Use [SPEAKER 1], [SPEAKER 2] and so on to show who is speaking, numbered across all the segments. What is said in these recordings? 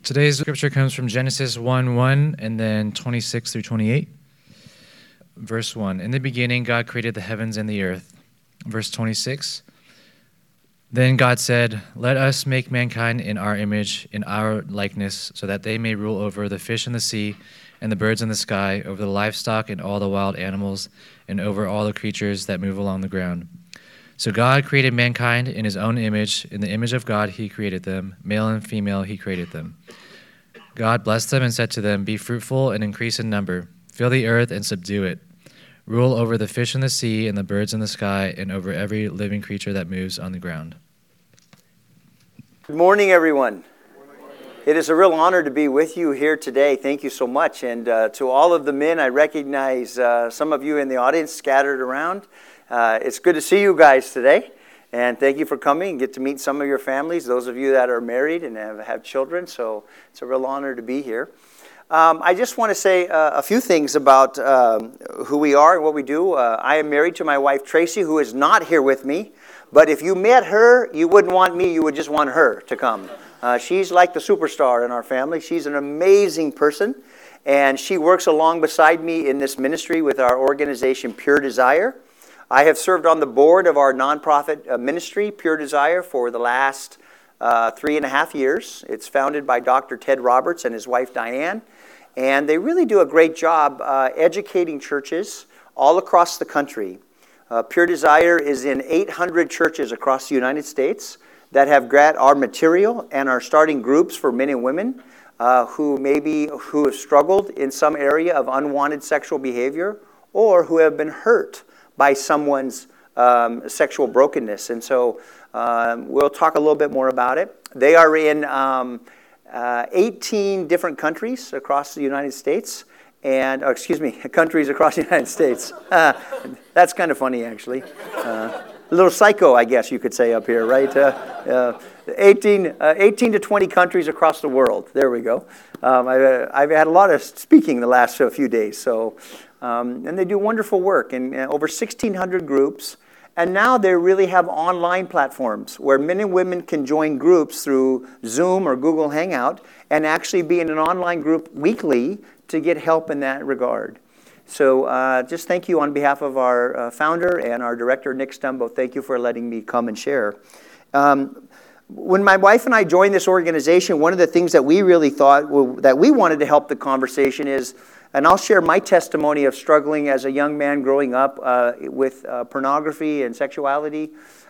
[SPEAKER 1] Today's scripture comes from Genesis 1:1 and then 26 through 28. Verse 1, in the beginning God created the heavens and the earth. Verse 26, then God said, let us make mankind in our image, in our likeness, so that they may rule over the fish in the sea and the birds in the sky, over the livestock and all the wild animals, and over all the creatures that move along the ground. So God created mankind in his own image. In the image of God he created them. Male and female he created them. God blessed them and said to them, be fruitful and increase in number. Fill the earth and subdue it. Rule over the fish in the sea and the birds in the sky and over every living creature that moves on the ground.
[SPEAKER 2] Good morning, everyone. It is a real honor to be with you here today. Thank you so much. And to all of the men, I recognize some of you in the audience scattered around. It's good to see you guys today. And thank you for coming and get to meet some of your families, those of you that are married and have children. So it's a real honor to be here. I just want to say a few things about who we are and what we do. I am married to my wife, Tracy, who is not here with me. But if you met her, you wouldn't want me, you would just want her to come. She's like the superstar in our family. She's an amazing person. And she works along beside me in this ministry with our organization, Pure Desire. I have served on the board of our nonprofit ministry, Pure Desire, for the last 3.5 years. It's founded by Dr. Ted Roberts and his wife, Diane. And they really do a great job educating churches all across the country. Pure Desire is in 800 churches across the United States that have got our material and are starting groups for men and women who have struggled in some area of unwanted sexual behavior or who have been hurt by someone's sexual brokenness. And so we'll talk a little bit more about it. They are in 18 different countries across the United States. Countries across the United States. That's kind of funny, actually. A little psycho, I guess you could say up here, right? 18 to 20 countries across the world. There we go. I've had a lot of speaking the last few days. So, and they do wonderful work in over 1,600 groups. And now they really have online platforms where men and women can join groups through Zoom or Google Hangout and actually be in an online group weekly to get help in that regard. So just thank you on behalf of our founder and our director, Nick Stumbo. Thank you for letting me come and share. When my wife and I joined this organization, one of the things that we really thought that we wanted to help the conversation is, and I'll share my testimony of struggling as a young man growing up with pornography and sexuality.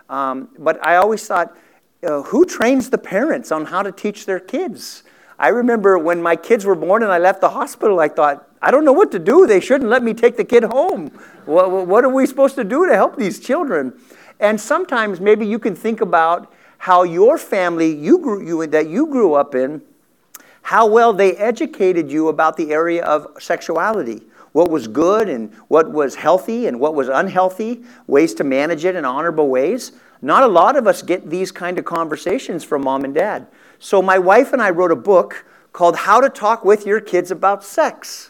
[SPEAKER 2] But I always thought, who trains the parents on how to teach their kids? I remember when my kids were born and I left the hospital, I thought, I don't know what to do. They shouldn't let me take the kid home. What are we supposed to do to help these children? And sometimes maybe you can think about how your family that you grew up in, how well they educated you about the area of sexuality. What was good and what was healthy and what was unhealthy, ways to manage it in honorable ways. Not a lot of us get these kind of conversations from mom and dad. So my wife and I wrote a book called How to Talk with Your Kids About Sex.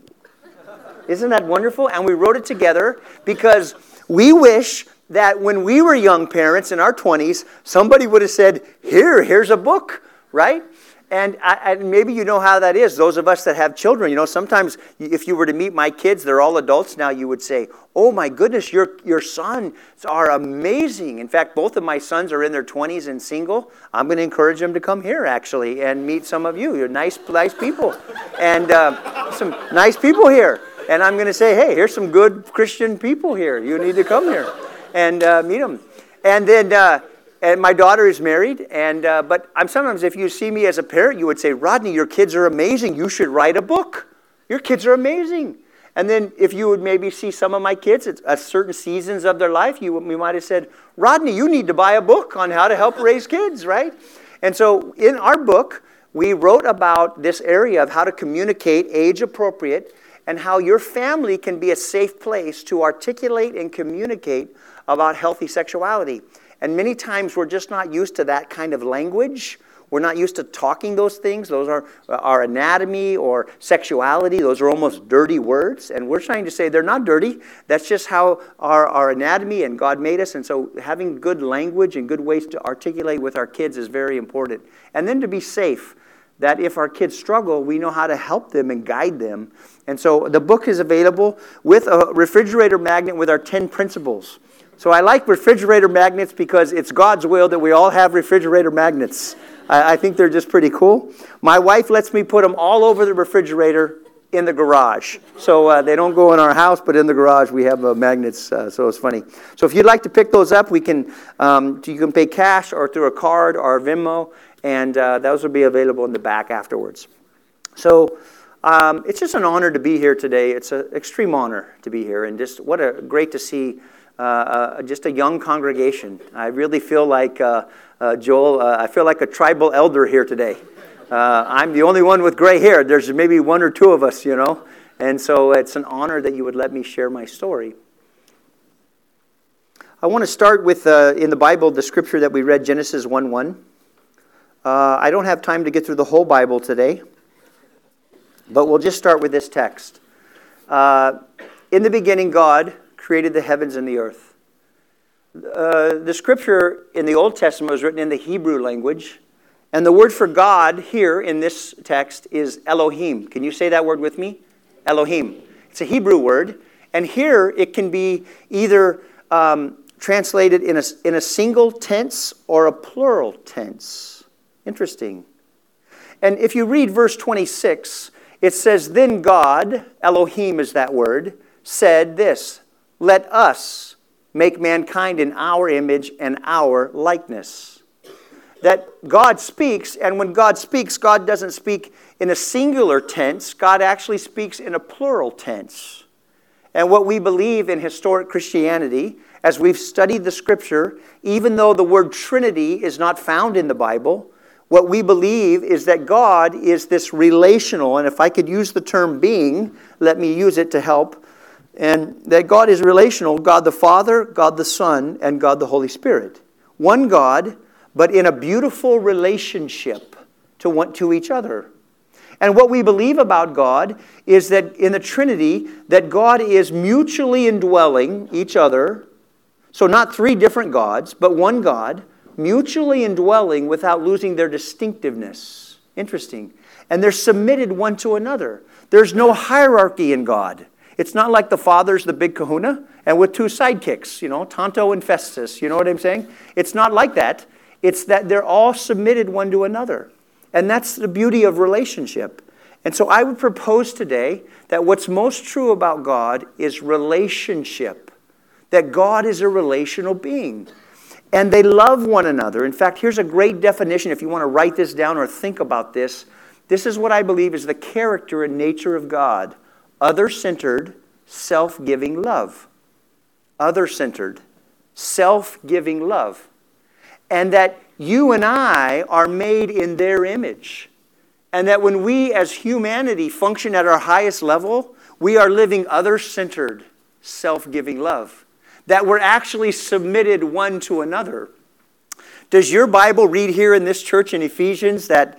[SPEAKER 2] Isn't that wonderful? And we wrote it together because we wish that when we were young parents in our 20s, somebody would have said, here's a book, right? And maybe you know how that is. Those of us that have children, sometimes if you were to meet my kids, they're all adults now, you would say, oh my goodness, your sons are amazing. In fact, both of my sons are in their 20s and single. I'm going to encourage them to come here, actually, and meet some of you. You're nice people. And some nice people here. And I'm going to say, hey, here's some good Christian people here. You need to come here and meet them. And then... And my daughter is married, but sometimes if you see me as a parent, you would say, Rodney, your kids are amazing. You should write a book. Your kids are amazing. And then if you would maybe see some of my kids at certain seasons of their life, we might have said, Rodney, you need to buy a book on how to help raise kids, right? And so in our book, we wrote about this area of how to communicate age appropriate and how your family can be a safe place to articulate and communicate about healthy sexuality. And many times we're just not used to that kind of language. We're not used to talking those things. Those are our anatomy or sexuality. Those are almost dirty words. And we're trying to say they're not dirty. That's just how our anatomy and God made us. And so having good language and good ways to articulate with our kids is very important. And then to be safe. that if our kids struggle, we know how to help them and guide them. And so the book is available with a refrigerator magnet with our 10 principles. So I like refrigerator magnets because it's God's will that we all have refrigerator magnets. I think they're just pretty cool. My wife lets me put them all over the refrigerator in the garage. So they don't go in our house, but in the garage we have magnets, so it's funny. So if you'd like to pick those up, you can pay cash or through a card or a Venmo, and those will be available in the back afterwards. So it's just an honor to be here today. It's an extreme honor to be here, and just great to see just a young congregation. I really feel like, Joel, I feel like a tribal elder here today. I'm the only one with gray hair. There's maybe one or two of us, And so it's an honor that you would let me share my story. I want to start with, in the Bible, the scripture that we read, Genesis 1:1. I don't have time to get through the whole Bible today, but we'll just start with this text. In the beginning, God created the heavens and the earth. The scripture in the Old Testament was written in the Hebrew language. And the word for God here in this text is Elohim. Can you say that word with me? Elohim. It's a Hebrew word. And here it can be either translated in a single tense or a plural tense. Interesting. And if you read verse 26, it says, "Then God," Elohim is that word, "said this, 'Let us make mankind in our image and our likeness.'" That God speaks, and when God speaks, God doesn't speak in a singular tense. God actually speaks in a plural tense. And what we believe in historic Christianity, as we've studied the Scripture, even though the word Trinity is not found in the Bible, what we believe is that God is this relational, and if I could use the term being, let me use it to help, and that God is relational, God the Father, God the Son, and God the Holy Spirit. One God, but in a beautiful relationship to each other. And what we believe about God is that in the Trinity, that God is mutually indwelling each other. So not three different gods, but one God, mutually indwelling without losing their distinctiveness. Interesting. And they're submitted one to another. There's no hierarchy in God. It's not like the Father's the big kahuna, and with two sidekicks, Tonto and Festus, you know what I'm saying? It's not like that. It's that they're all submitted one to another. And that's the beauty of relationship. And so I would propose today that what's most true about God is relationship. That God is a relational being. And they love one another. In fact, here's a great definition if you want to write this down or think about this. This is what I believe is the character and nature of God. Other-centered, self-giving love. Other-centered, self-giving love. And that you and I are made in their image. And that when we as humanity function at our highest level, we are living other-centered, self-giving love. That we're actually submitted one to another. Does your Bible read here in this church in Ephesians that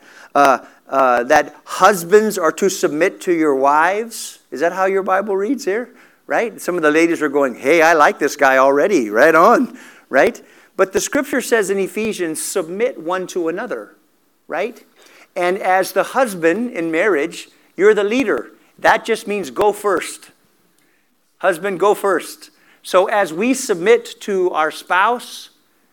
[SPEAKER 2] husbands are to submit to your wives? Is that how your Bible reads here? Right? Some of the ladies are going, hey, I like this guy already. Right on. Right? But the scripture says in Ephesians, submit one to another, right? And as the husband in marriage, you're the leader. That just means go first. Husband, go first. So as we submit to our spouse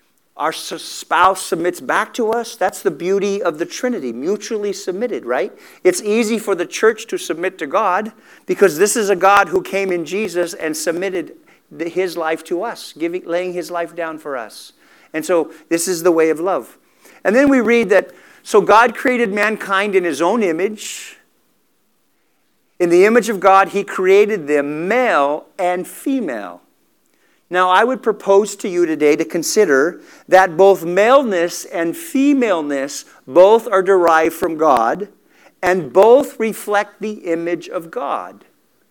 [SPEAKER 2] submits back to us. That's the beauty of the Trinity, mutually submitted, right? It's easy for the church to submit to God because this is a God who came in Jesus and submitted his life to us, laying his life down for us. And so this is the way of love. And then we read that, so God created mankind in his own image. In the image of God, he created them male and female. Now, I would propose to you today to consider that both maleness and femaleness both are derived from God and both reflect the image of God.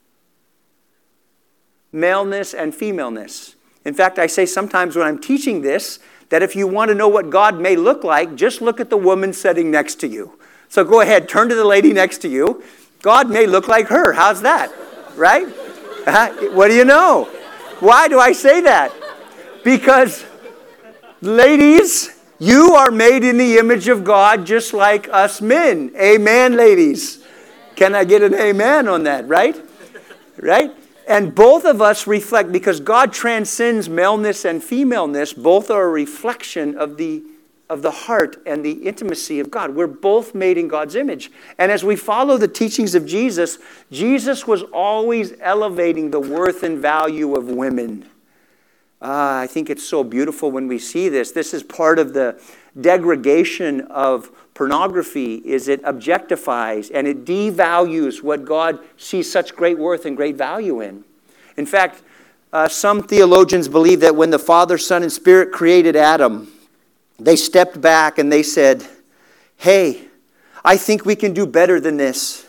[SPEAKER 2] Maleness and femaleness. In fact, I say sometimes when I'm teaching this, that if you want to know what God may look like, just look at the woman sitting next to you. So go ahead, turn to the lady next to you. God may look like her. How's that? Right? What do you know? Why do I say that? Because, ladies, You are made in the image of God just like us men. Amen, ladies. Can I get an amen on that, right? Right? And both of us reflect, because God transcends maleness and femaleness, both are a reflection of the heart and the intimacy of God. We're both made in God's image. And as we follow the teachings of Jesus, Jesus was always elevating the worth and value of women. I think it's so beautiful when we see this. This is part of the degradation of pornography, is it objectifies and it devalues what God sees such great worth and great value in. In fact, some theologians believe that when the Father, Son, and Spirit created Adam, they stepped back and they said, hey, I think we can do better than this.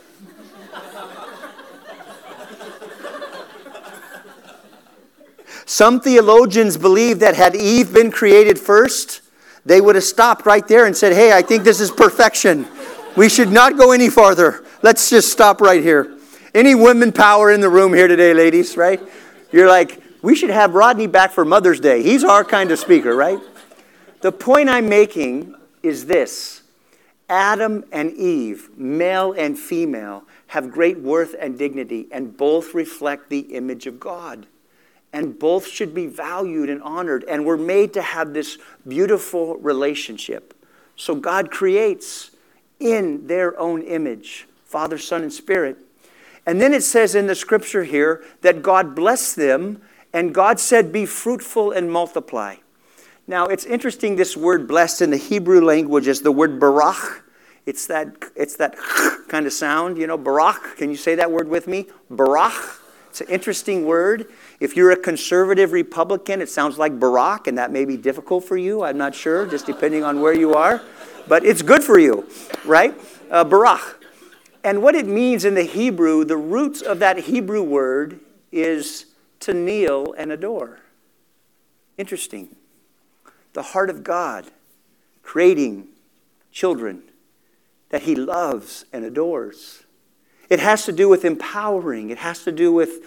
[SPEAKER 2] Some theologians believe that had Eve been created first, they would have stopped right there and said, hey, I think this is perfection. We should not go any farther. Let's just stop right here. Any women power in the room here today, ladies, right? You're like, we should have Rodney back for Mother's Day. He's our kind of speaker, right? The point I'm making is this. Adam and Eve, male and female, have great worth and dignity, and both reflect the image of God. And both should be valued and honored. And we're made to have this beautiful relationship. So God creates in their own image, Father, Son, and Spirit. And then it says in the scripture here that God blessed them, and God said, be fruitful and multiply. Now, it's interesting, this word blessed in the Hebrew language is the word barach. It's that kind of sound, barach. Can you say that word with me? Barach. It's an interesting word. If you're a conservative Republican, it sounds like Barack, and that may be difficult for you. I'm not sure, just depending on where you are. But it's good for you, right? Barach. And what it means in the Hebrew, the roots of that Hebrew word is to kneel and adore. Interesting. The heart of God creating children that He loves and adores. It has to do with empowering. It has to do with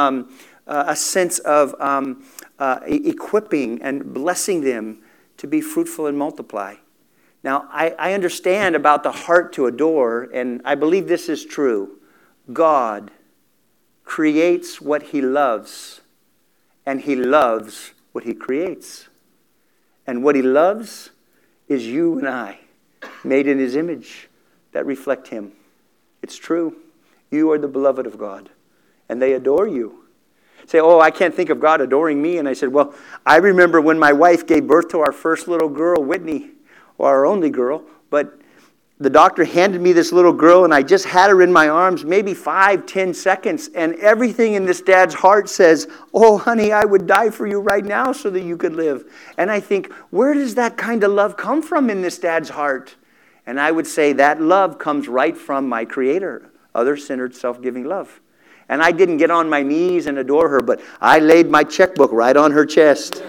[SPEAKER 2] a sense of equipping and blessing them to be fruitful and multiply. Now, I understand about the heart to adore, and I believe this is true. God creates what He loves, and He loves what He creates. And what He loves is you and I, made in His image, that reflect Him. It's true. You are the beloved of God, and they adore you. Say, oh, I can't think of God adoring me. And I said, well, I remember when my wife gave birth to our first little girl, Whitney, or our only girl, but the doctor handed me this little girl, and I just had her in my arms maybe 5-10 seconds, and everything in this dad's heart says, oh, honey, I would die for you right now so that you could live. And I think, where does that kind of love come from in this dad's heart? And I would say that love comes right from my Creator, other-centered, self-giving love. And I didn't get on my knees and adore her, but I laid my checkbook right on her chest.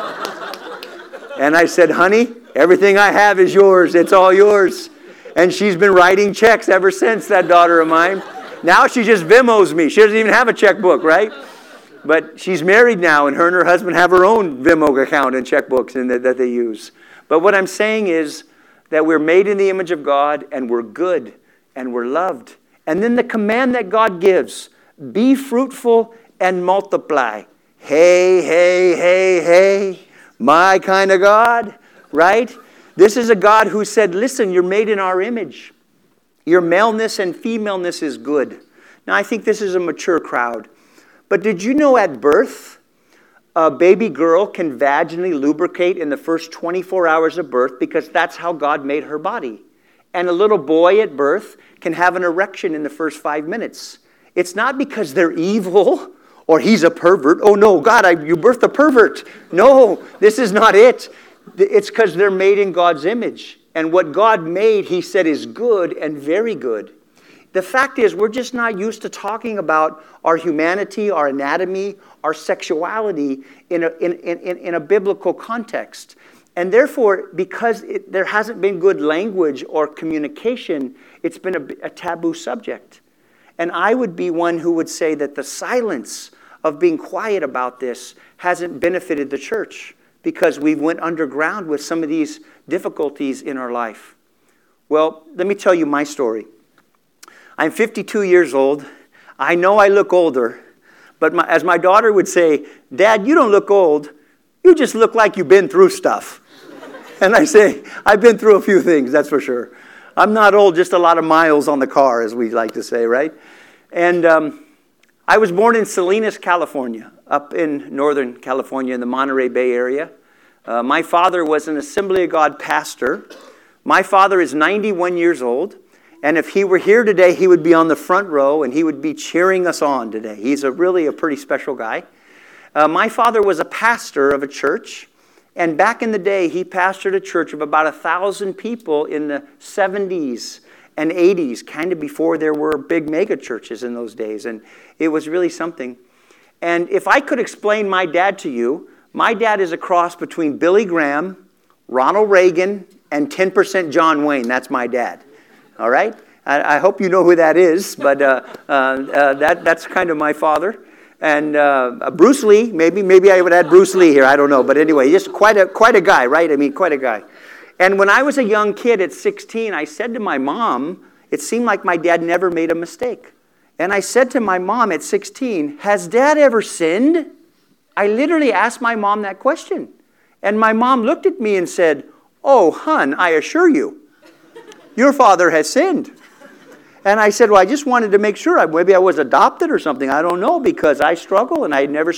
[SPEAKER 2] And I said, honey, everything I have is yours. It's all yours. And she's been writing checks ever since, that daughter of mine. Now she just Venmos me. She doesn't even have a checkbook, right? But she's married now, and her husband have her own Venmo account and checkbooks that they use. But what I'm saying is that we're made in the image of God, and we're good, and we're loved. And then the command that God gives, be fruitful and multiply. Hey, hey, hey, hey, my kind of God, right? This is a God who said, listen, you're made in our image. Your maleness and femaleness is good. Now, I think this is a mature crowd. But did you know at birth, a baby girl can vaginally lubricate in the first 24 hours of birth because that's how God made her body. And a little boy at birth can have an erection in the first 5 minutes. It's not because they're evil or he's a pervert. Oh no, God, you birthed a pervert. No, this is not it. It's because they're made in God's image. And what God made, He said, is good and very good. The fact is, we're just not used to talking about our humanity, our anatomy, our sexuality in a biblical context. And therefore, because there hasn't been good language or communication, it's been a taboo subject. And I would be one who would say that the silence of being quiet about this hasn't benefited the church, because we went underground with some of these difficulties in our life. Well, let me tell you my story. I'm 52 years old. I know I look older, but as my daughter would say, Dad, you don't look old. You just look like you've been through stuff. And I say, I've been through a few things, that's for sure. I'm not old, just a lot of miles on the car, as we like to say, right? And I was born in Salinas, California, up in Northern California in the Monterey Bay area. My father was an Assembly of God pastor. My father is 91 years old. And if he were here today, he would be on the front row and he would be cheering us on today. He's really a pretty special guy. My father was a pastor of a church. And back in the day, he pastored a church of about 1,000 people in the 70s and 80s, kind of before there were big mega churches in those days. And it was really something. And if I could explain my dad to you, my dad is a cross between Billy Graham, Ronald Reagan, and 10% John Wayne. That's my dad. All right? I hope you know who that is, but that's kind of my father. And Bruce Lee, maybe I would add Bruce Lee here, I don't know. But anyway, just quite a guy, right? I mean, quite a guy. And when I was a young kid at 16, I said to my mom, it seemed like my dad never made a mistake. And I said to my mom at 16, has Dad ever sinned? I literally asked my mom that question. And my mom looked at me and said, oh, hon, I assure you, your father has sinned. And I said, well, I just wanted to make sure. Maybe I was adopted or something. I don't know, because I struggle, and I never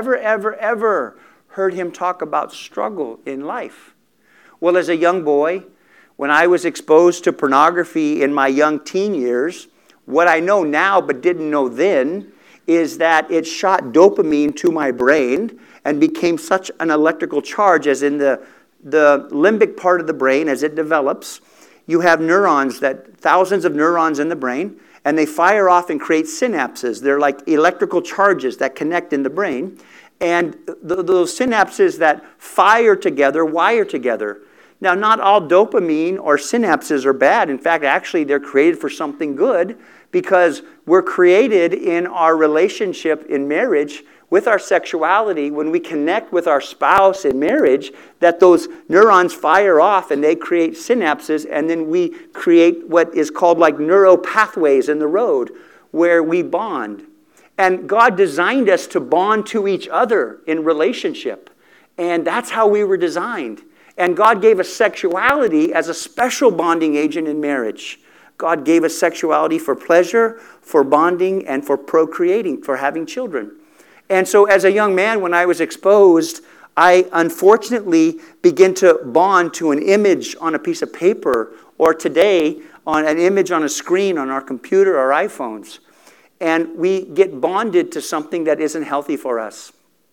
[SPEAKER 2] ever heard him talk about struggle in life. Well, as a young boy, when I was exposed to pornography in my young teen years, what I know now but didn't know then is that it shot dopamine to my brain and became such an electrical charge, as in the limbic part of the brain, as it develops, you have neurons, thousands of neurons in the brain, and they fire off and create synapses. They're like electrical charges that connect in the brain. And those synapses that fire together wire together. Now, not all dopamine or synapses are bad. In fact, actually, they're created for something good, because we're created in our relationship in marriage with our sexuality. When we connect with our spouse in marriage, that those neurons fire off and they create synapses, and then we create what is called like neural pathways in the road where we bond. And God designed us to bond to each other in relationship. And that's how we were designed. And God gave us sexuality as a special bonding agent in marriage. God gave us sexuality for pleasure, for bonding, and for procreating, for having children. And so as a young man, when I was exposed, I unfortunately began to bond to an image on a piece of paper, or today on an image on a screen on our computer or iPhones. And we get bonded to something that isn't healthy for us.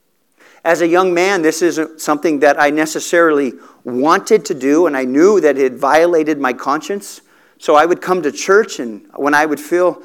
[SPEAKER 2] As a young man, this isn't something that I necessarily wanted to do, and I knew that it violated my conscience. So I would come to church, and when I would feel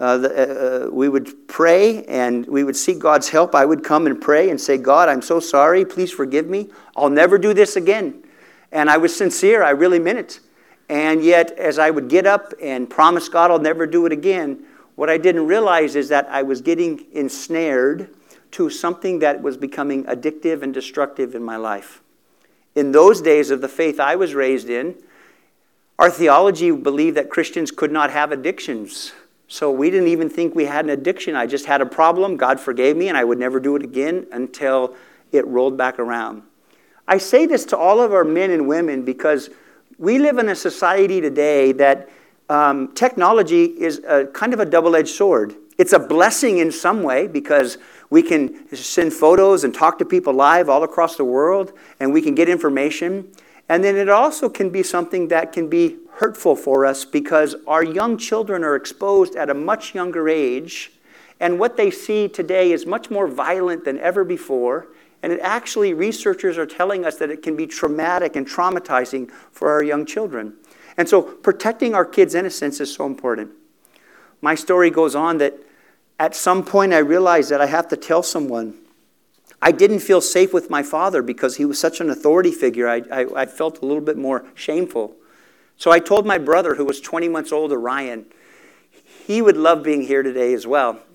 [SPEAKER 2] we would pray and we would seek God's help, I would come and pray and say, God, I'm so sorry. Please forgive me. I'll never do this again. And I was sincere. I really meant it. And yet, as I would get up and promise God I'll never do it again, what I didn't realize is that I was getting ensnared to something that was becoming addictive and destructive in my life. In those days of the faith I was raised in, our theology believed that Christians could not have addictions. So we didn't even think we had an addiction. I just had a problem. God forgave me, and I would never do it again until it rolled back around. I say this to all of our men and women because we live in a society today that technology is kind of a double-edged sword. It's a blessing in some way because we can send photos and talk to people live all across the world, and we can get information. And then it also can be something that can be hurtful for us because our young children are exposed at a much younger age, and what they see today is much more violent than ever before. And it actually, researchers are telling us that it can be traumatic and traumatizing for our young children. And so protecting our kids' innocence is so important. My story goes on that at some point I realized that I have to tell someone. I didn't feel safe with my father because he was such an authority figure. I felt a little bit more shameful. So I told my brother, who was 20 months older, Ryan. He would love being here today as well.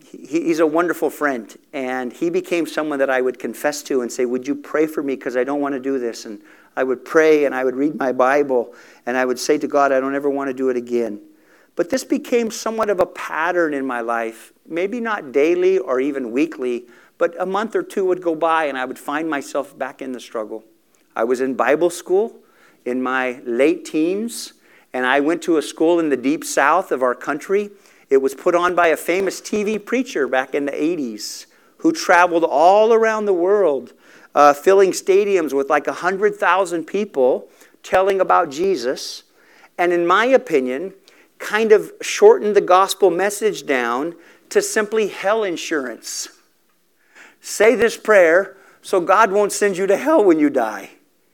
[SPEAKER 2] he's a wonderful friend, and he became someone that I would confess to and say, would you pray for me because I don't want to do this? And I would pray and I would read my Bible and I would say to God, I don't ever want to do it again. But this became somewhat of a pattern in my life, maybe not daily or even weekly, but a month or two would go by and I would find myself back in the struggle. I was in Bible school in my late teens, and I went to a school in the deep south of our country. It was put on by a famous TV preacher back in the 80s who traveled all around the world, filling stadiums with like 100,000 people, telling about Jesus. And in my opinion, kind of shortened the gospel message down to simply hell insurance. Say this prayer so God won't send you to hell when you die.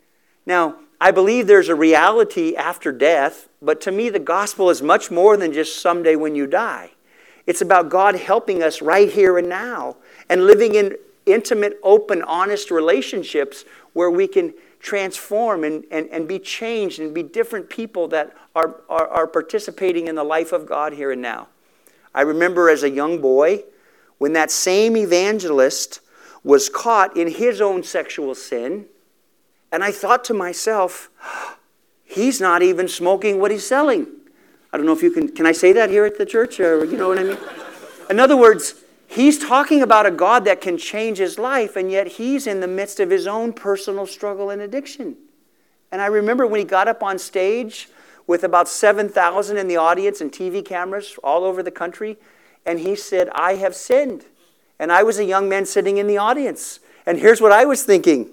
[SPEAKER 2] Now, I believe there's a reality after death, but to me the gospel is much more than just someday when you die. It's about God helping us right here and now and living in intimate, open, honest relationships where we can transform and be changed and be different people that are participating in the life of God here and now. I remember as a young boy when that same evangelist was caught in his own sexual sin, and I thought to myself, he's not even smoking what he's selling. I don't know if you can I say that here at the church? Or, you know what I mean? In other words, he's talking about a God that can change his life, and yet he's in the midst of his own personal struggle and addiction. And I remember when he got up on stage with about 7,000 in the audience and TV cameras all over the country, and he said, I have sinned. And I was a young man sitting in the audience. And here's what I was thinking.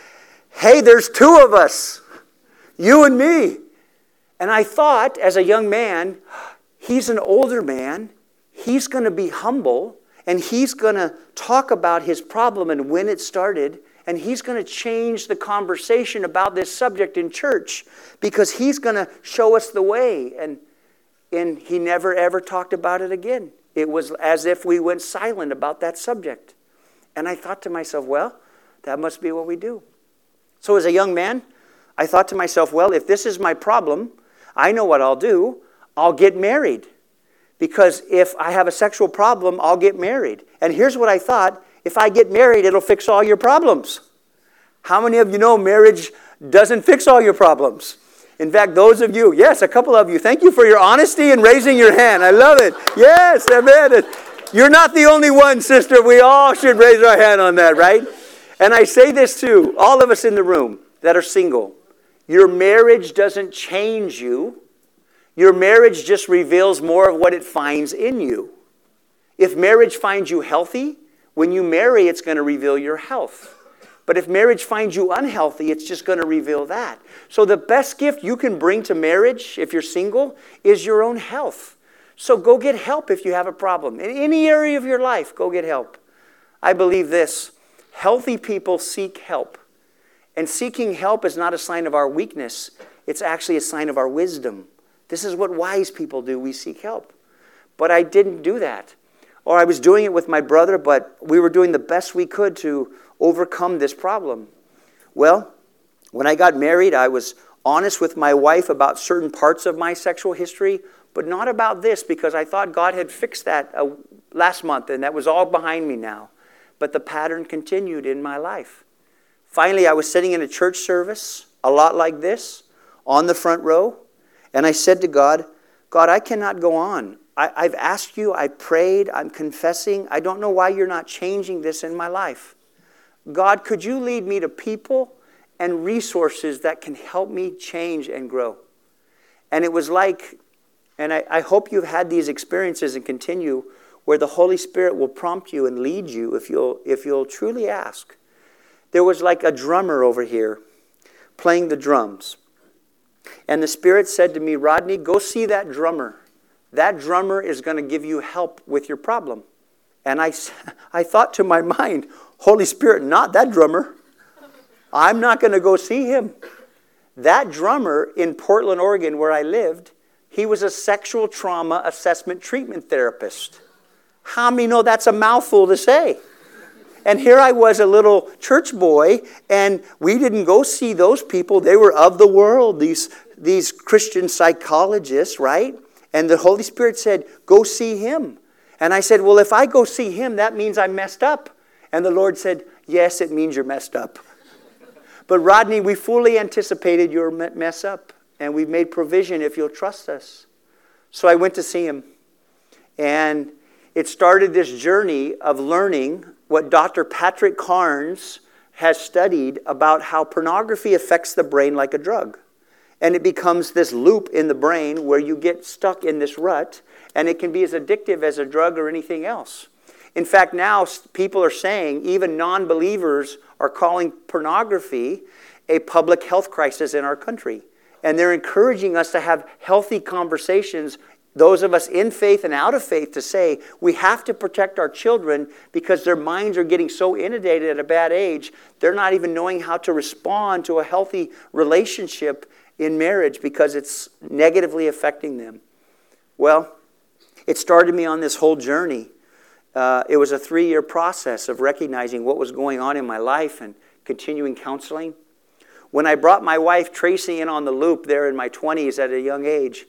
[SPEAKER 2] Hey, there's two of us, you and me. And I thought, as a young man, he's an older man. He's going to be humble, and he's going to talk about his problem and when it started, and he's going to change the conversation about this subject in church because he's going to show us the way. And he never, ever talked about it again. It was as if we went silent about that subject. And I thought to myself, well, that must be what we do. So as a young man, I thought to myself, well, if this is my problem, I know what I'll do. I'll get married. Because if I have a sexual problem, I'll get married. And here's what I thought. If I get married, it'll fix all your problems. How many of you know marriage doesn't fix all your problems? In fact, those of you, yes, a couple of you, thank you for your honesty and raising your hand. I love it. Yes, amen. You're not the only one, sister. We all should raise our hand on that, right? And I say this to all of us in the room that are single. Your marriage doesn't change you. Your marriage just reveals more of what it finds in you. If marriage finds you healthy, when you marry, it's going to reveal your health. But if marriage finds you unhealthy, it's just going to reveal that. So the best gift you can bring to marriage, if you're single, is your own health. So go get help if you have a problem. In any area of your life, go get help. I believe this. Healthy people seek help. And seeking help is not a sign of our weakness. It's actually a sign of our wisdom. This is what wise people do. We seek help. But I didn't do that. Or I was doing it with my brother, but we were doing the best we could to overcome this problem. Well, when I got married, I was honest with my wife about certain parts of my sexual history, but not about this because I thought God had fixed that last month and that was all behind me now. But the pattern continued in my life. Finally, I was sitting in a church service, a lot like this, on the front row, and I said to God, God, I cannot go on. I've asked you, I prayed, I'm confessing. I don't know why you're not changing this in my life. God, could you lead me to people and resources that can help me change and grow? And it was like, and I hope you've had these experiences and continue, where the Holy Spirit will prompt you and lead you if you'll truly ask. There was like a drummer over here playing the drums. And the Spirit said to me, Rodney, go see that drummer. That drummer is going to give you help with your problem. And I thought to my mind, Holy Spirit, not that drummer. I'm not going to go see him. That drummer in Portland, Oregon, where I lived, he was a sexual trauma assessment treatment therapist. How many know that's a mouthful to say? And here I was, a little church boy, and we didn't go see those people. They were of the world, these Christian psychologists, right? And the Holy Spirit said, go see him. And I said, well, if I go see him, that means I'm messed up. And the Lord said, yes, it means you're messed up. But Rodney, we fully anticipated your mess up. And we've made provision if you'll trust us. So I went to see him. And it started this journey of learning what Dr. Patrick Carnes has studied about how pornography affects the brain like a drug. And it becomes this loop in the brain where you get stuck in this rut, and it can be as addictive as a drug or anything else. In fact, now people are saying, even non-believers are calling pornography a public health crisis in our country. And they're encouraging us to have healthy conversations, those of us in faith and out of faith, to say we have to protect our children because their minds are getting so inundated at a bad age, they're not even knowing how to respond to a healthy relationship in marriage because it's negatively affecting them. Well, it started me on this whole journey. It was a 3-year process of recognizing what was going on in my life and continuing counseling. When I brought my wife Tracy in on the loop there in my 20s at a young age,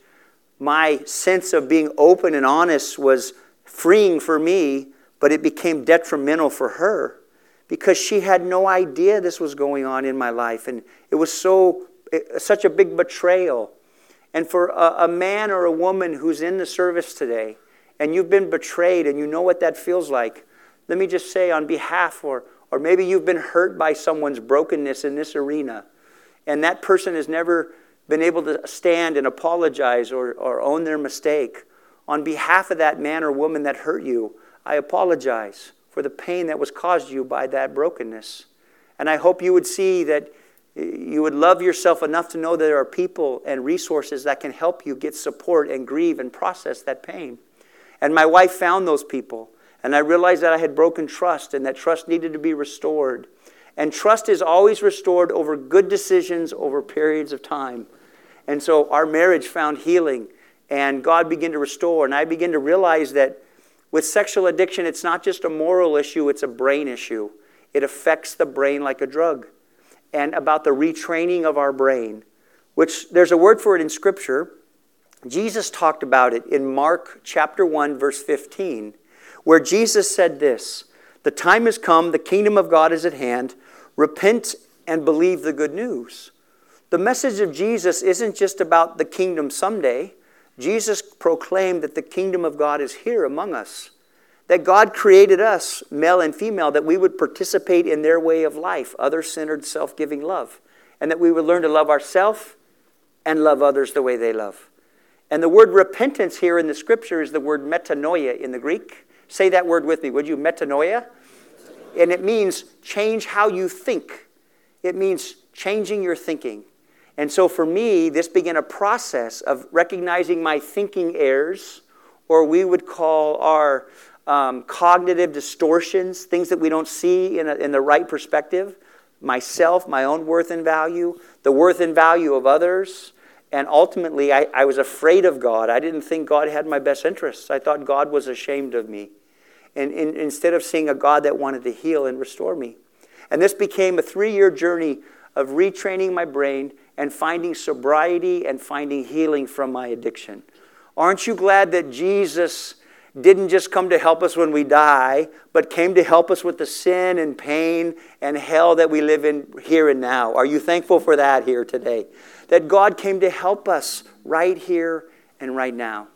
[SPEAKER 2] my sense of being open and honest was freeing for me, but it became detrimental for her because she had no idea this was going on in my life. And it was such a big betrayal. And for a man or a woman who's in the service today, and you've been betrayed and you know what that feels like, let me just say on behalf, or maybe you've been hurt by someone's brokenness in this arena, and that person has never been able to stand and apologize or own their mistake. On behalf of that man or woman that hurt you, I apologize for the pain that was caused you by that brokenness. And I hope you would see that you would love yourself enough to know that there are people and resources that can help you get support and grieve and process that pain. And my wife found those people. And I realized that I had broken trust and that trust needed to be restored. And trust is always restored over good decisions over periods of time. And so our marriage found healing and God began to restore. And I began to realize that with sexual addiction, it's not just a moral issue, it's a brain issue. It affects the brain like a drug. And about the retraining of our brain, which there's a word for it in Scripture. Jesus talked about it in Mark chapter 1, verse 15, where Jesus said this, "The time has come, the kingdom of God is at hand. Repent and believe the good news." The message of Jesus isn't just about the kingdom someday. Jesus proclaimed that the kingdom of God is here among us. That God created us, male and female, that we would participate in their way of life, other-centered, self-giving love. And that we would learn to love ourselves and love others the way they love. And the word repentance here in the Scripture is the word metanoia in the Greek. Say that word with me, would you? Metanoia. And it means change how you think. It means changing your thinking. And so for me, this began a process of recognizing my thinking errors, or we would call our cognitive distortions, things that we don't see in the right perspective. Myself, my own worth and value, the worth and value of others. And ultimately, I was afraid of God. I didn't think God had my best interests. I thought God was ashamed of me. And instead of seeing a God that wanted to heal and restore me. And this became a 3-year journey of retraining my brain and finding sobriety and finding healing from my addiction. Aren't you glad that Jesus didn't just come to help us when we die, but came to help us with the sin and pain and hell that we live in here and now? Are you thankful for that here today? That God came to help us right here and right now.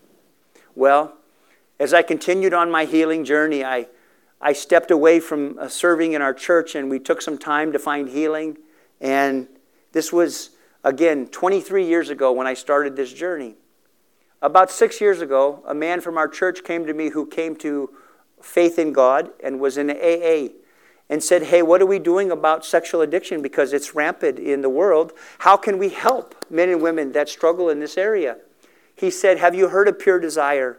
[SPEAKER 2] Well, as I continued on my healing journey, I stepped away from serving in our church and we took some time to find healing. And this was, again, 23 years ago when I started this journey. About 6 years ago, a man from our church came to me who came to faith in God and was in AA and said, "Hey, what are we doing about sexual addiction? Because it's rampant in the world. How can we help men and women that struggle in this area?" He said, "Have you heard of Pure Desire?"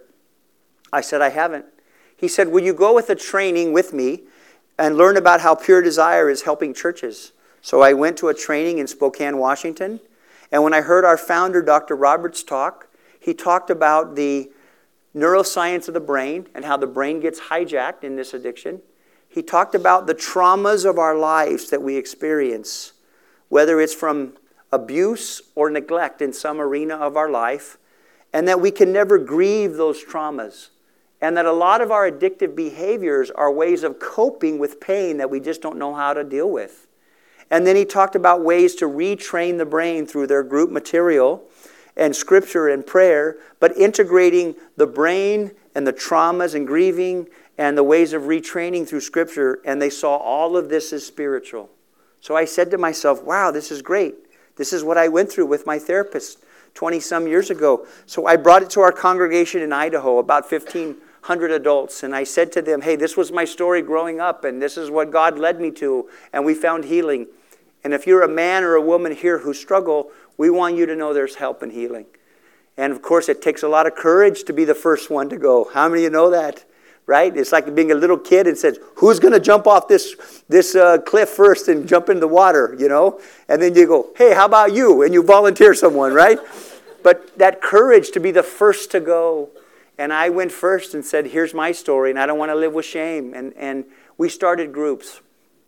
[SPEAKER 2] I said, "I haven't." He said, "Will you go with a training with me and learn about how Pure Desire is helping churches?" So I went to a training in Spokane, Washington. And when I heard our founder, Dr. Roberts, talk, he talked about the neuroscience of the brain and how the brain gets hijacked in this addiction. He talked about the traumas of our lives that we experience, whether it's from abuse or neglect in some arena of our life, and that we can never grieve those traumas. And that a lot of our addictive behaviors are ways of coping with pain that we just don't know how to deal with. And then he talked about ways to retrain the brain through their group material and scripture and prayer, but integrating the brain and the traumas and grieving and the ways of retraining through scripture. And they saw all of this as spiritual. So I said to myself, wow, this is great. This is what I went through with my therapist 20-some years ago. So I brought it to our congregation in Idaho, about 1,500 adults. And I said to them, hey, this was my story growing up, and this is what God led me to. And we found healing. And if you're a man or a woman here who struggle, we want you to know there's help and healing. And of course, it takes a lot of courage to be the first one to go. How many of you know that? Right? It's like being a little kid and says, who's going to jump off this cliff first and jump into the water, you know? And then you go, hey, how about you? And you volunteer someone, right? But that courage to be the first to go. And I went first and said, here's my story, and I don't want to live with shame. And we started groups.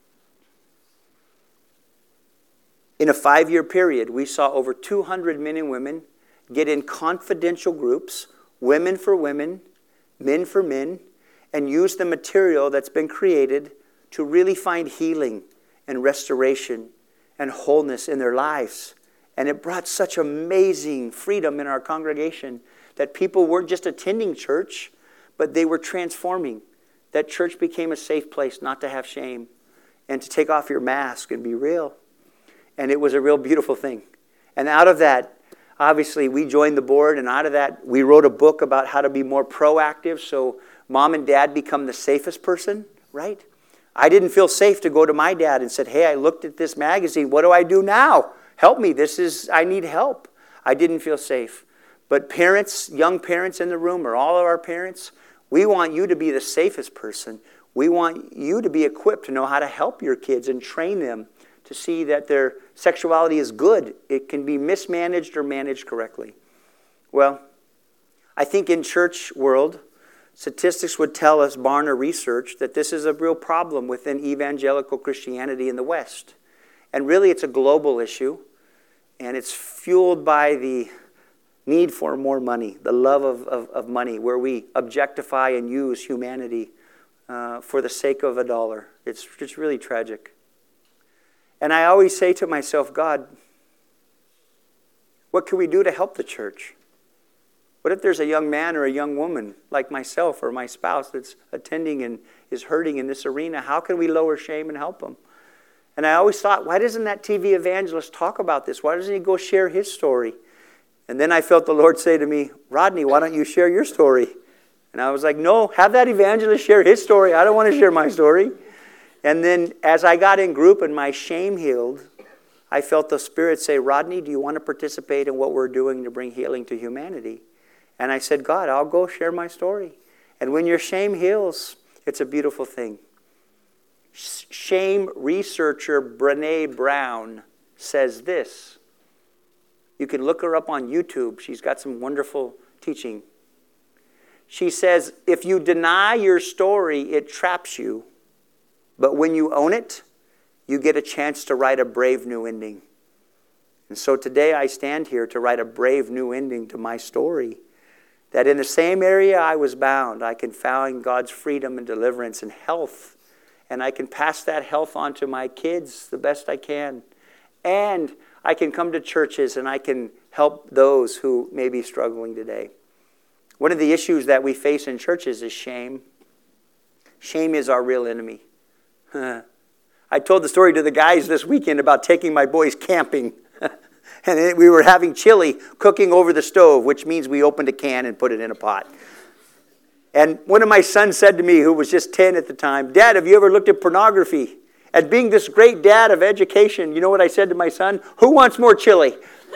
[SPEAKER 2] In a 5-year period, we saw over 200 men and women get in confidential groups, women for women, men for men, and use the material that's been created to really find healing and restoration and wholeness in their lives. And it brought such amazing freedom in our congregation that people weren't just attending church, but they were transforming. That church became a safe place not to have shame and to take off your mask and be real. And it was a real beautiful thing. And out of that, obviously, we joined the board, and out of that, we wrote a book about how to be more proactive so mom and dad become the safest person, right? I didn't feel safe to go to my dad and said, hey, I looked at this magazine. What do I do now? Help me. I need help. I didn't feel safe. But parents, young parents in the room, or all of our parents, we want you to be the safest person. We want you to be equipped to know how to help your kids and train them to see that their sexuality is good. It can be mismanaged or managed correctly. Well, I think in church world, statistics would tell us, Barna research, that this is a real problem within evangelical Christianity in the West. And really it's a global issue, and it's fueled by the need for more money, the love of money, where we objectify and use humanity for the sake of a dollar. It's really tragic. And I always say to myself, God, what can we do to help the church? What if there's a young man or a young woman like myself or my spouse that's attending and is hurting in this arena? How can we lower shame and help them? And I always thought, why doesn't that TV evangelist talk about this? Why doesn't he go share his story? And then I felt the Lord say to me, Rodney, why don't you share your story? And I was like, no, have that evangelist share his story. I don't want to share my story. And then as I got in group and my shame healed, I felt the Spirit say, Rodney, do you want to participate in what we're doing to bring healing to humanity? And I said, God, I'll go share my story. And when your shame heals, it's a beautiful thing. Shame researcher Brené Brown says this. You can look her up on YouTube. She's got some wonderful teaching. She says, if you deny your story, it traps you. But when you own it, you get a chance to write a brave new ending. And so today I stand here to write a brave new ending to my story. That in the same area I was bound, I can find God's freedom and deliverance and health. And I can pass that health on to my kids the best I can. And I can come to churches and I can help those who may be struggling today. One of the issues that we face in churches is shame. Shame is our real enemy. I told the story to the guys this weekend about taking my boys camping. And we were having chili cooking over the stove, which means we opened a can and put it in a pot. And one of my sons said to me, who was just 10 at the time, Dad, have you ever looked at pornography? And being this great dad of education, you know what I said to my son? Who wants more chili?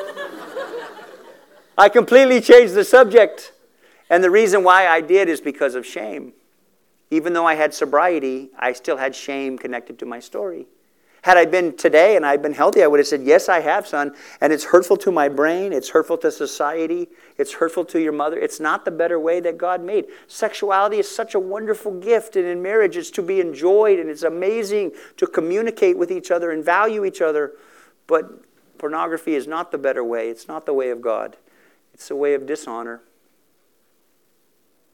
[SPEAKER 2] I completely changed the subject. And the reason why I did is because of shame. Even though I had sobriety, I still had shame connected to my story. Had I been today and I'd been healthy, I would have said, yes, I have, son. And it's hurtful to my brain. It's hurtful to society. It's hurtful to your mother. It's not the better way that God made. Sexuality is such a wonderful gift. And in marriage, it's to be enjoyed. And it's amazing to communicate with each other and value each other. But pornography is not the better way. It's not the way of God. It's the way of dishonor.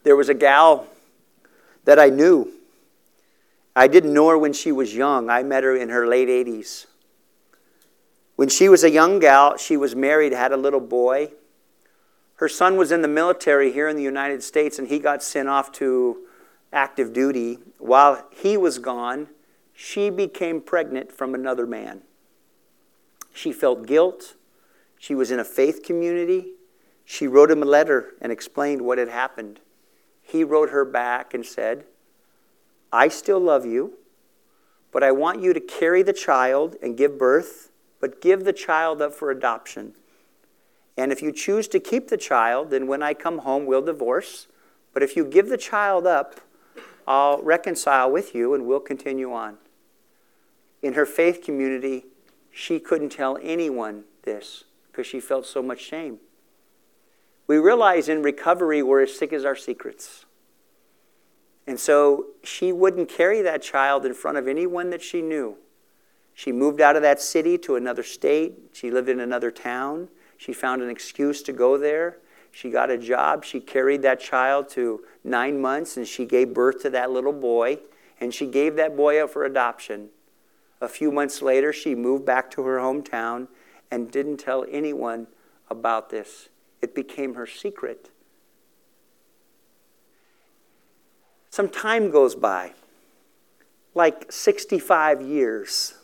[SPEAKER 2] There was a gal that I knew. I didn't know her when she was young. I met her in her late 80s. When she was a young gal, she was married, had a little boy. Her son was in the military here in the United States, and he got sent off to active duty. While he was gone, she became pregnant from another man. She felt guilt. She was in a faith community. She wrote him a letter and explained what had happened. He wrote her back and said, I still love you, but I want you to carry the child and give birth, but give the child up for adoption. And if you choose to keep the child, then when I come home, we'll divorce. But if you give the child up, I'll reconcile with you and we'll continue on. In her faith community, she couldn't tell anyone this because she felt so much shame. We realize in recovery we're as sick as our secrets. And so she wouldn't carry that child in front of anyone that she knew. She moved out of that city to another state. She lived in another town. She found an excuse to go there. She got a job. She carried that child to 9 months, and she gave birth to that little boy, and she gave that boy up for adoption. A few months later, she moved back to her hometown and didn't tell anyone about this. It became her secret. Some time goes by, like 65 years.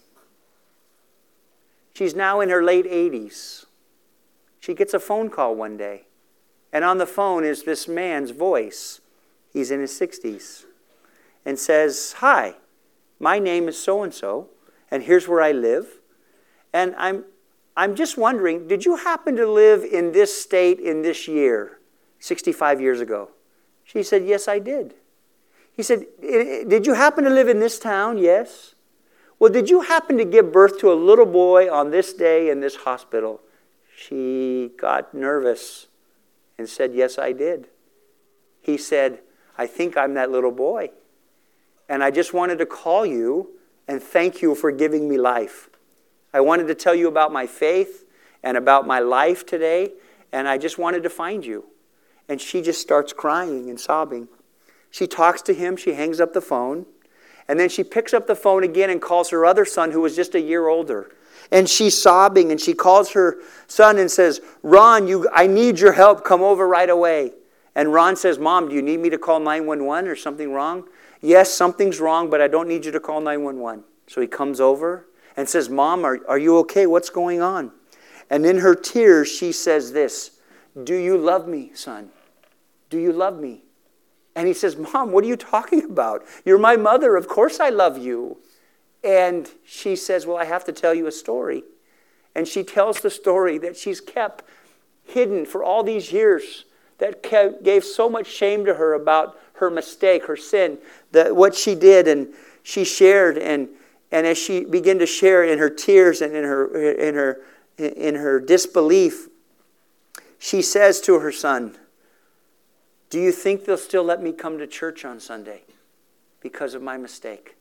[SPEAKER 2] She's now in her late 80s. She gets a phone call one day, and on the phone is this man's voice. He's in his 60s, and says, hi, my name is so-and-so, and here's where I live. And I'm just wondering, did you happen to live in this state in this year, 65 years ago? She said, yes, I did. He said, did you happen to live in this town? Yes. Well, did you happen to give birth to a little boy on this day in this hospital? She got nervous and said, yes, I did. He said, I think I'm that little boy. And I just wanted to call you and thank you for giving me life. I wanted to tell you about my faith and about my life today, and I just wanted to find you. And she just starts crying and sobbing. She talks to him, she hangs up the phone, and then she picks up the phone again and calls her other son, who was just a year older. And she's sobbing, and she calls her son and says, Ron, I need your help. Come over right away. And Ron says, Mom, do you need me to call 911 or something wrong? Yes, something's wrong, but I don't need you to call 911. So he comes over and says, Mom, are you okay? What's going on? And in her tears, she says this, do you love me, son? Do you love me? And he says, Mom, what are you talking about? You're my mother. Of course I love you. And she says, well, I have to tell you a story. And she tells the story that she's kept hidden for all these years, that gave so much shame to her about her mistake, her sin, what she did. And she shared, and as she began to share in her tears and in her disbelief, she says to her son, do you think they'll still let me come to church on Sunday because of my mistake?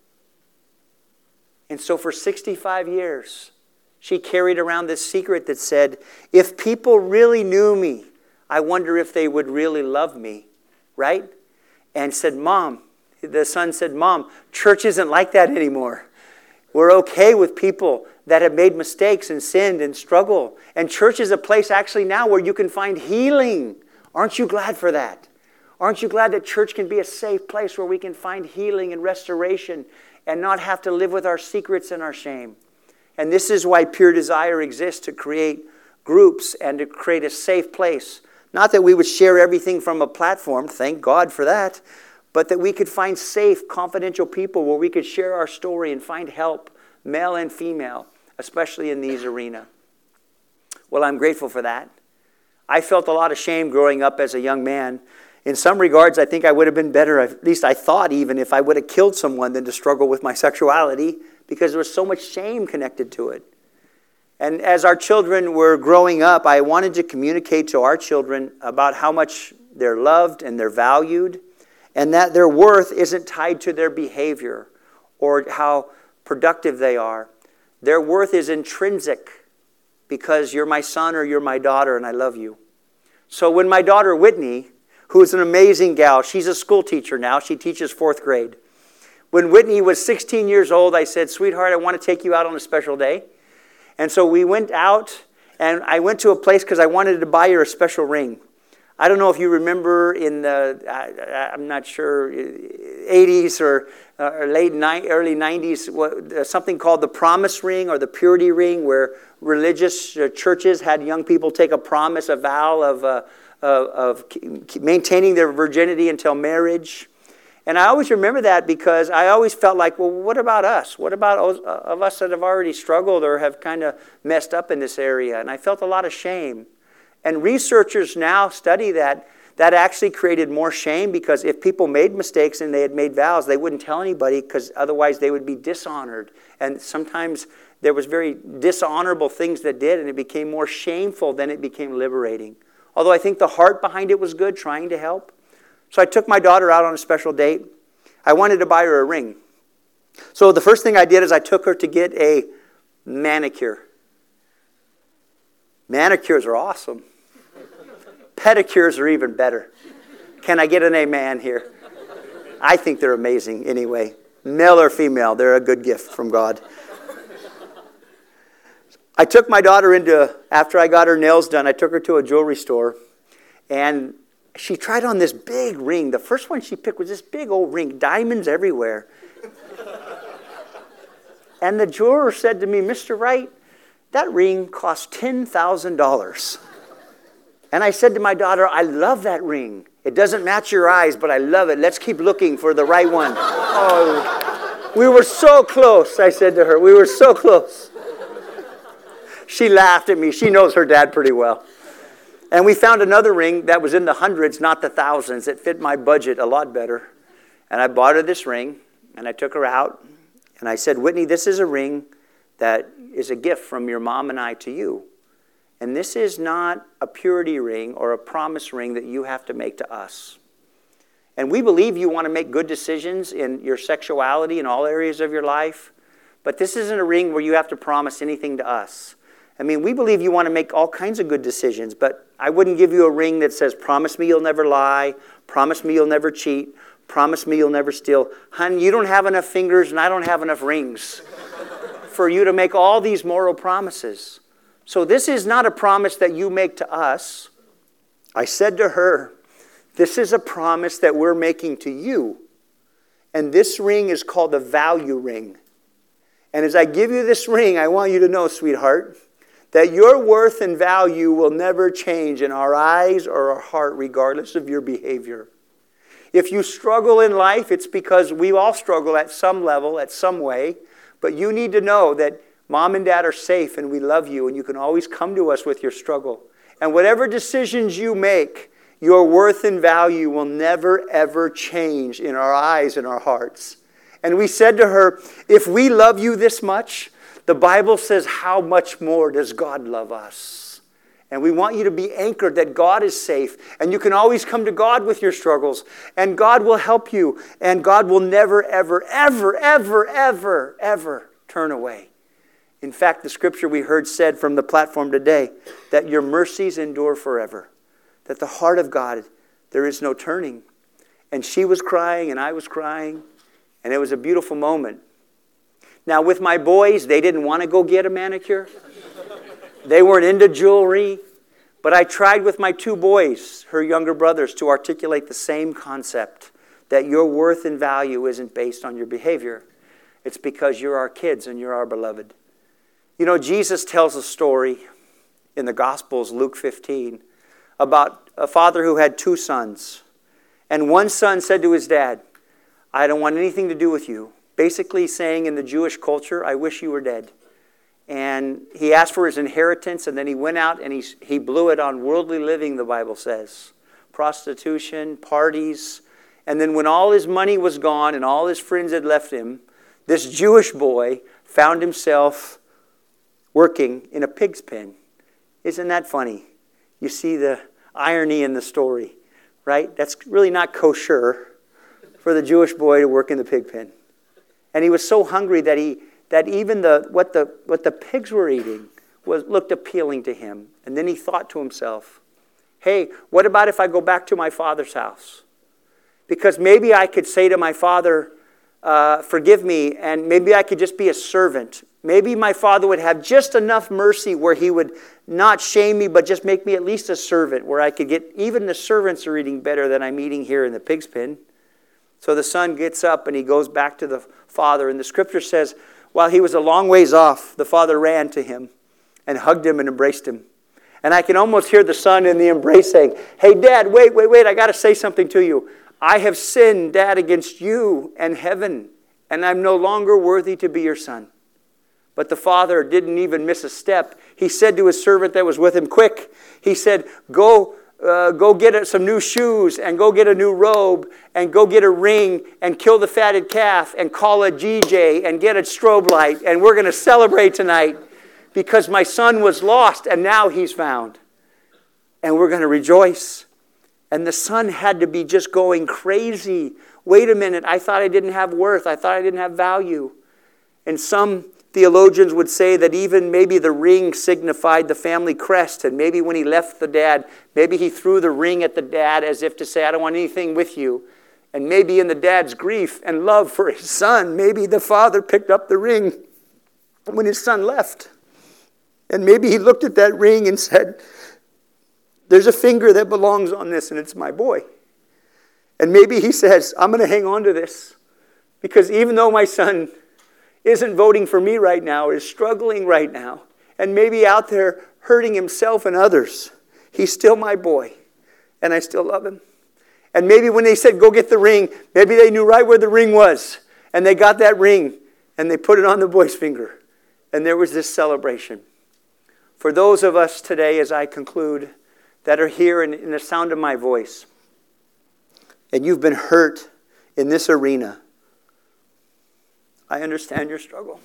[SPEAKER 2] And so for 65 years, she carried around this secret that said, if people really knew me, I wonder if they would really love me, right? And said, Mom, the son said, Mom, church isn't like that anymore. We're okay with people that have made mistakes and sinned and struggle. And church is a place actually now where you can find healing. Aren't you glad for that? Aren't you glad that church can be a safe place where we can find healing and restoration and not have to live with our secrets and our shame? And this is why Pure Desire exists, to create groups and to create a safe place. Not that we would share everything from a platform, thank God for that, but that we could find safe, confidential people where we could share our story and find help, male and female, especially in these arenas. Well, I'm grateful for that. I felt a lot of shame growing up as a young man. In some regards, I think I would have been better, at least I thought even, if I would have killed someone than to struggle with my sexuality, because there was so much shame connected to it. And as our children were growing up, I wanted to communicate to our children about how much they're loved and they're valued, and that their worth isn't tied to their behavior or how productive they are. Their worth is intrinsic because you're my son or you're my daughter and I love you. So when my daughter Whitney, who is an amazing gal. She's a school teacher now. She teaches 4th grade. When Whitney was 16 years old, I said, sweetheart, I want to take you out on a special day. And so we went out, and I went to a place because I wanted to buy her a special ring. I don't know if you remember in the, I'm not sure, 80s or early 90s, something called the promise ring or the purity ring, where religious churches had young people take a promise, a vow of maintaining their virginity until marriage. And I always remember that because I always felt like, well, what about us? What about of us that have already struggled or have kind of messed up in this area? And I felt a lot of shame. And researchers now study that actually created more shame, because if people made mistakes and they had made vows, they wouldn't tell anybody because otherwise they would be dishonored. And sometimes there was very dishonorable things that did, and it became more shameful than it became liberating. Although I think the heart behind it was good, trying to help. So I took my daughter out on a special date. I wanted to buy her a ring. So the first thing I did is I took her to get a manicure. Manicures are awesome. Pedicures are even better. Can I get an amen here? I think they're amazing anyway. Male or female, they're a good gift from God. I took my daughter after I got her nails done, I took her to a jewelry store, and she tried on this big ring. The first one she picked was this big old ring, diamonds everywhere. And the jeweler said to me, Mr. Wright, that ring cost $10,000. And I said to my daughter, I love that ring. It doesn't match your eyes, but I love it. Let's keep looking for the right one. Oh, we were so close, I said to her. We were so close. She laughed at me. She knows her dad pretty well. And we found another ring that was in the hundreds, not the thousands. It fit my budget a lot better. And I bought her this ring, and I took her out. And I said, Whitney, this is a ring that is a gift from your mom and I to you. And this is not a purity ring or a promise ring that you have to make to us. And we believe you want to make good decisions in your sexuality in all areas of your life. But this isn't a ring where you have to promise anything to us. I mean, we believe you want to make all kinds of good decisions, but I wouldn't give you a ring that says, promise me you'll never lie, promise me you'll never cheat, promise me you'll never steal. Honey, you don't have enough fingers and I don't have enough rings for you to make all these moral promises. So this is not a promise that you make to us. I said to her, this is a promise that we're making to you. And this ring is called the value ring. And as I give you this ring, I want you to know, sweetheart, that your worth and value will never change in our eyes or our heart, regardless of your behavior. If you struggle in life, it's because we all struggle at some level, at some way. But you need to know that Mom and Dad are safe and we love you, and you can always come to us with your struggle. And whatever decisions you make, your worth and value will never, ever change in our eyes and our hearts. And we said to her, if we love you this much, the Bible says, how much more does God love us? And we want you to be anchored that God is safe. And you can always come to God with your struggles. And God will help you. And God will never, ever, ever, ever, ever, ever turn away. In fact, the scripture we heard said from the platform today, that your mercies endure forever. That the heart of God, there is no turning. And she was crying and I was crying. And it was a beautiful moment. Now with my boys, they didn't want to go get a manicure. They weren't into jewelry. But I tried with my two boys, her younger brothers, to articulate the same concept. That your worth and value isn't based on your behavior. It's because you're our kids and you're our beloved. You know, Jesus tells a story in the Gospels, Luke 15, about a father who had two sons. And one son said to his dad, I don't want anything to do with you. Basically saying in the Jewish culture, I wish you were dead. And he asked for his inheritance, and then he went out and he blew it on worldly living, the Bible says. Prostitution, parties. And then when all his money was gone and all his friends had left him, this Jewish boy found himself working in a pig's pen. Isn't that funny? You see the irony in the story, right? That's really not kosher for the Jewish boy to work in the pig pen. And he was so hungry that even what the pigs were eating looked appealing to him. And then he thought to himself, Hey, what about if I go back to my father's house? Because maybe I could say to my father, forgive me, and maybe I could just be a servant. Maybe my father would have just enough mercy where he would not shame me, but just make me at least a servant, where I could get, even the servants are eating better than I'm eating here in the pig's pen. So the son gets up and he goes back to the father. And the scripture says, while he was a long ways off, the father ran to him and hugged him and embraced him. And I can almost hear the son in the embrace saying, hey, Dad, wait, I got to say something to you. I have sinned, Dad, against you and heaven, and I'm no longer worthy to be your son. But the father didn't even miss a step. He said to his servant that was with him, quick, he said, go get some new shoes and go get a new robe and go get a ring and kill the fatted calf and call a DJ and get a strobe light. And we're going to celebrate tonight because my son was lost and now he's found. And we're going to rejoice. And the son had to be just going crazy. Wait a minute, I thought I didn't have worth. I thought I didn't have value. And some theologians would say that even maybe the ring signified the family crest. And maybe when he left the dad, maybe he threw the ring at the dad as if to say, I don't want anything with you. And maybe in the dad's grief and love for his son, maybe the father picked up the ring when his son left. And maybe he looked at that ring and said, there's a finger that belongs on this and it's my boy. And maybe he says, I'm going to hang on to this because even though my son isn't voting for me right now, is struggling right now, and maybe out there hurting himself and others, he's still my boy, and I still love him. And maybe when they said, go get the ring, maybe they knew right where the ring was, and they got that ring, and they put it on the boy's finger, and there was this celebration. For those of us today, as I conclude, that are here in the sound of my voice, and you've been hurt in this arena, I understand your struggle.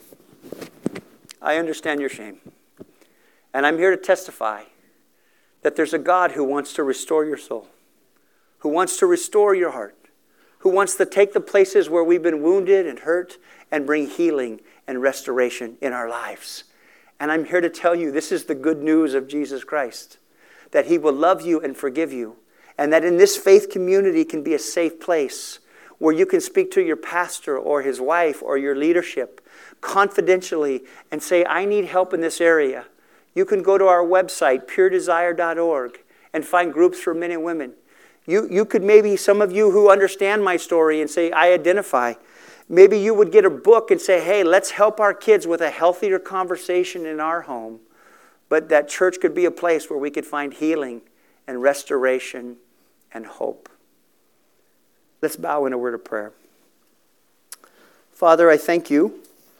[SPEAKER 2] I understand your shame. And I'm here to testify that there's a God who wants to restore your soul, who wants to restore your heart, who wants to take the places where we've been wounded and hurt and bring healing and restoration in our lives. And I'm here to tell you this is the good news of Jesus Christ, that he will love you and forgive you, and that in this faith community can be a safe place where you can speak to your pastor or his wife or your leadership confidentially and say, I need help in this area. You can go to our website, puredesire.org, and find groups for men and women. You could maybe, some of you who understand my story and say, I identify. Maybe you would get a book and say, hey, let's help our kids with a healthier conversation in our home. But that church could be a place where we could find healing and restoration and hope. Let's bow in a word of prayer. Father, I thank you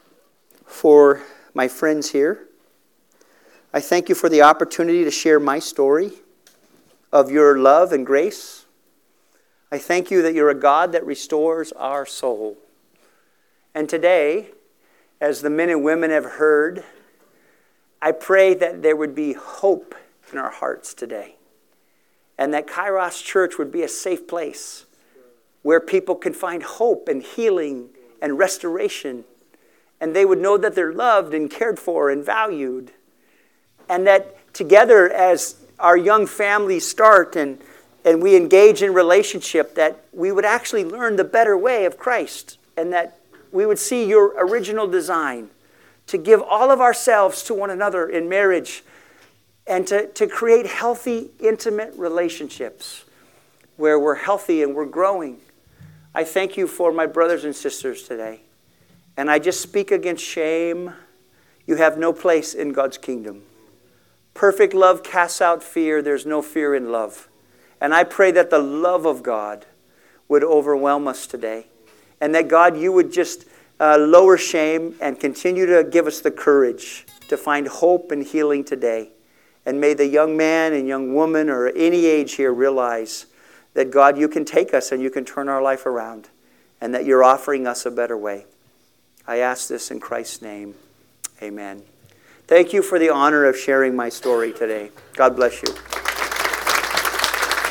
[SPEAKER 2] for my friends here. I thank you for the opportunity to share my story of your love and grace. I thank you that you're a God that restores our soul. And today, as the men and women have heard, I pray that there would be hope in our hearts today. And that Kairos Church would be a safe place where people can find hope and healing and restoration. And they would know that they're loved and cared for and valued. And that together as our young families start and we engage in relationship, that we would actually learn the better way of Christ. And that we would see your original design to give all of ourselves to one another in marriage and to create healthy, intimate relationships where we're healthy and we're growing. I thank you for my brothers and sisters today. And I just speak against shame. You have no place in God's kingdom. Perfect love casts out fear. There's no fear in love. And I pray that the love of God would overwhelm us today. And that God, you would just lower shame and continue to give us the courage to find hope and healing today. And may the young man and young woman or any age here realize that, God, you can take us and you can turn our life around, and that you're offering us a better way. I ask this in Christ's name. Amen. Thank you for the honor of sharing my story today. God bless you.